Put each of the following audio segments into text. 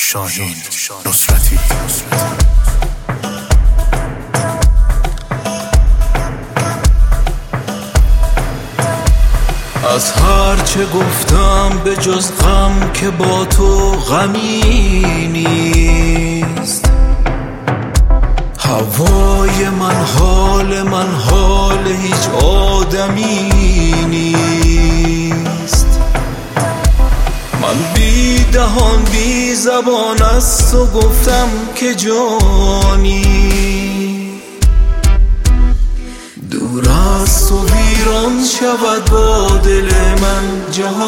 شاهین نصرتی. از هر چه گفتم به جز غم که با تو غمی نیست. هوای من حال هیچ آدمی نیست. من بی دهان بی زبان از تو گفتم که جانی، دور از تو ویران شود با دل من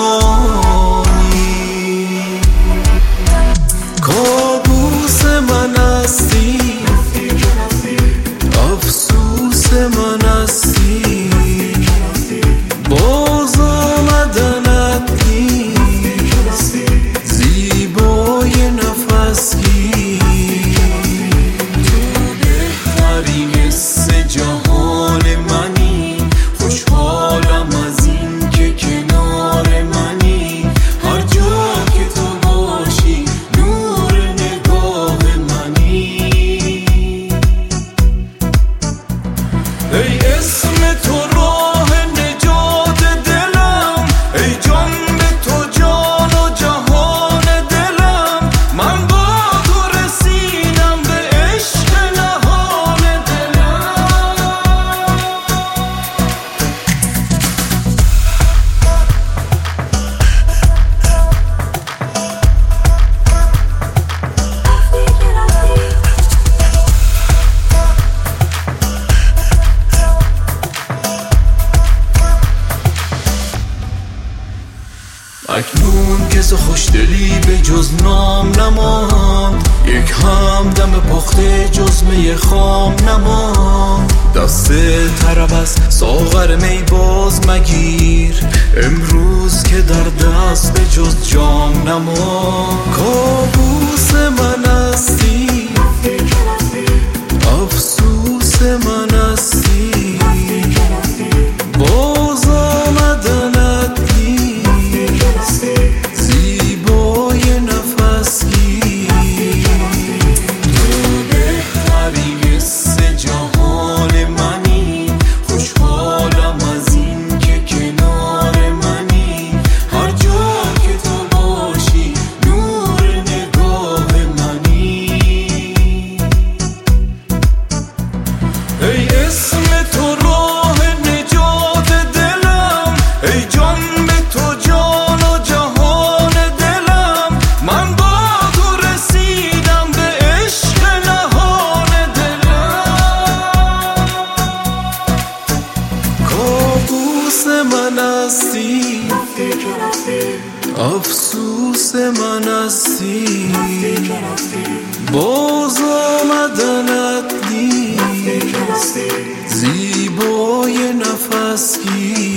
جهانی. کابوس من هستی، افسوس من هستی، باز آمدنت نیست، زیبای نفس گیر. تو بهترین حس جهان منی، خوشحالم از این که کنار منی. هر جا که تو باشی نور نگاه منی. ای اسم تو راه نجات دلم، ای جان به تو جان و جهان دلم. من با تو رسیدم به عشق نهان دلم. اکنون که ز خوشدلی به جز نام نماند، یک همدم پخته جز می خام نماند. دست طرب از ساغر می باز مگیر، امروز که در دست به جز جام نماند. کابوس من هستی، افسوس من هستی، باز آمدنت نیست، زیبای نفس گیر. تو بهترین حس جهان منی، خوشحالم از این که کنار منی. هر جا که تو باشی نور نگاه منی. ای اسم تو راه نجات دلم، ای جان به تو جان و جهان دلم. من با تو رسیدم به عشق نهان دلم. کابوس من هستی، افسوس من هستی، باز آمدنت نیست، زیبای نفس گیر.